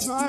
Знаю.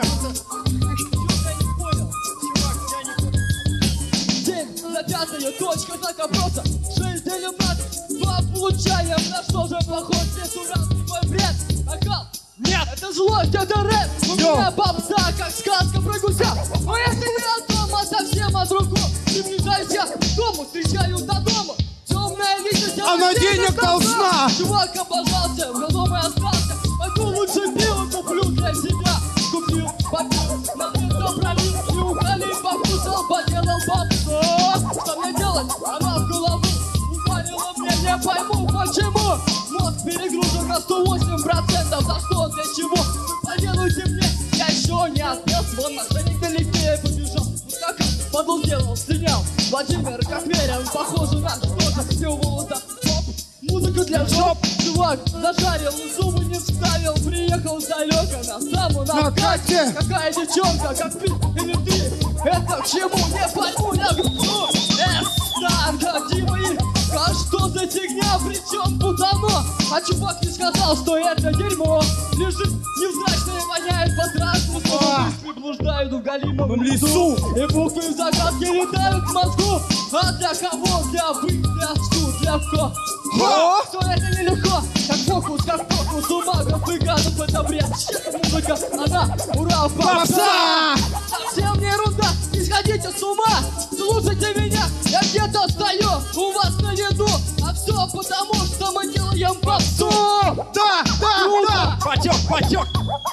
День за пятую, точка знак вопроса. 6 делим на 2 получаем. На что же похож здесь уральский твой бред? Накал? Нет, это злость, это рэп. У меня попса, как сказка про гуся. Но если не о том, а совсем о другом. Приближайся к дому, встречаю до дома. Темная личность, она денег должна. Чувак обожался, но дома и остался. Пойду лучше пиво куплю для себя. Купил, попил, на место пролил. И уколил, покусал, поделал попсу. Что мне делать? Она в голову ударила мне, не пойму почему. Мозг перегружен на 108%. За что, для чего? Поделайте мне, я еще не отпел. Свой мошенник далекие побежал. Как подол делал, стрелял. Владимир, как верен, похоже на что-то. Все волоса, стоп, музыка для жоп. Чувак зажарил, зубы не вставил. Приехал далеко на саму накате. Какая девчонка, как ты или ты? Это к чему, не пойму, я говорю. Танка, Дима и... А что за фигня, причем путано? А чувак не сказал, что это дерьмо. Лежит невзрачно и воняет по-страшному. Мысли блуждают в галимом лесу. И буквы в загадке летают в мозгу. А для кого? Для вы, для что, для кого? Все это нелегко, как фокус, у магов и гадов это бред. Музыка, она, ура, попса! Совсем не ерунда, не сходите с ума. Слушайте меня, я где-то стою у вас на виду. А все потому, что мы делаем попсу. Да, да. Потек.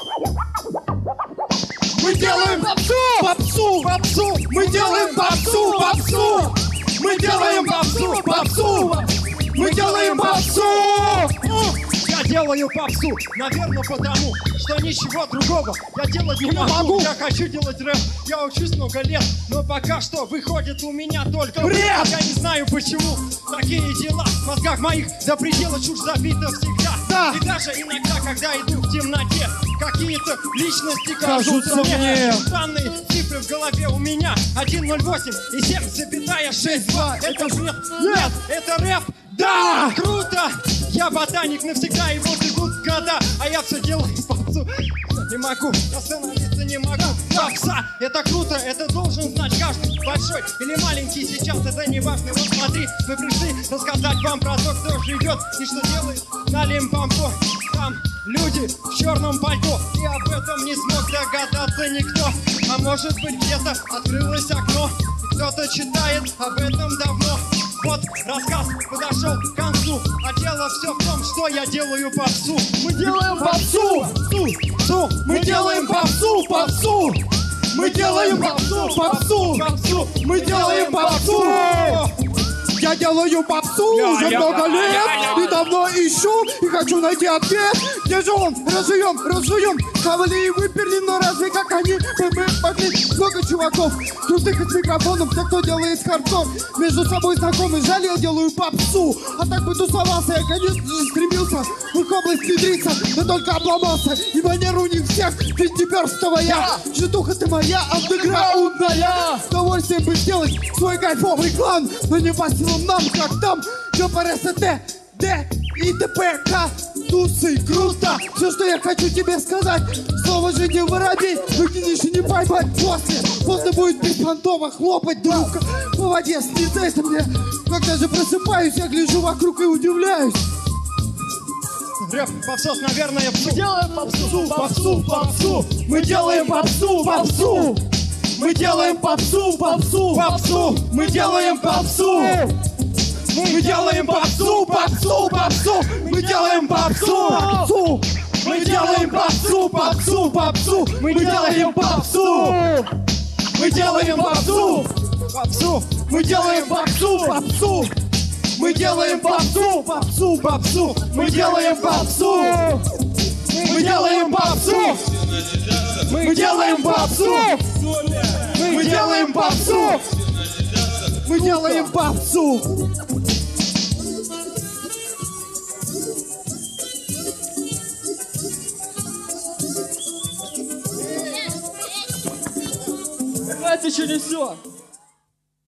Мы делаем попсу. Мы делаем попсу. Мы делаем попсу. Мы делаем попсу. Я делаю попсу, наверное, потому, что ничего другого я делать не могу. Я хочу делать рэп, я учусь много лет, но пока что выходит у меня только бред. Я не знаю, почему такие дела в мозгах моих до предела чушь забита всегда. Да. И даже иногда, когда иду в темноте, какие-то личности кажутся мне. Странные цифры в голове у меня 108 и 7,62. Это же нет, это рэп. Да! Круто! Я ботаник навсегда, его ждут года, а я все делаю попсу. Не могу, остановиться не могу. Попса, это круто, это должен знать каждый. Большой или маленький, сейчас это не важно. Вот смотри, мы пришли рассказать вам про то, кто живет и что делает на Лимпомпо. Там люди в черном пальто, и об этом не смог догадаться никто. А может быть, где-то открылось окно, и кто-то читает об этом давно. Вот рассказ подошел к концу, а дело все в том, что я делаю попсу. Мы делаем попсу. Мы делаем попсу. Мы делаем попсу. Мы делаем попсу. Я делаю попсу уже много лет. И давно ищу, и хочу найти ответ. Где же он? Разжуем. Хавали и выперли, но разве как они? Мы могли. Много чуваков, крутых и с микрофоном. Те, кто делает хардкор, между собой знакомы. Жаль, я делаю попсу. А так бы тусовался, я, конечно же, стремился в их область внедриться, но только обломался. И манера у них всех финтиперстовая. Житуха ты моя, андеграундная. С удовольствием бы сделать свой кайфовый клан, но не по силам нам, как там. ДПРСТ, Д и ТПК. Тусы, круто. Все, что я хочу тебе сказать. Слово же не воробей, выкинешь и не поймать. После будет беспонтово хлопать друг по воде. Снится мне. Когда же просыпаюсь, я гляжу вокруг и удивляюсь. Рэп, попсос, наверное, Мы делаем Попсу. Мы делаем попсу. Мы делаем попсу. Мы делаем попсу. Мы делаем попсу. Мы делаем попсу. Мы делаем попсу. Мы делаем попсу. Мы делаем попсу. Мы делаем попсу. Мы делаем попсу. Мы делаем попсу. Мы делаем попсу. Мы делаем попсу. Мы делаем попсу. Мы делаем попсу. Это еще не все.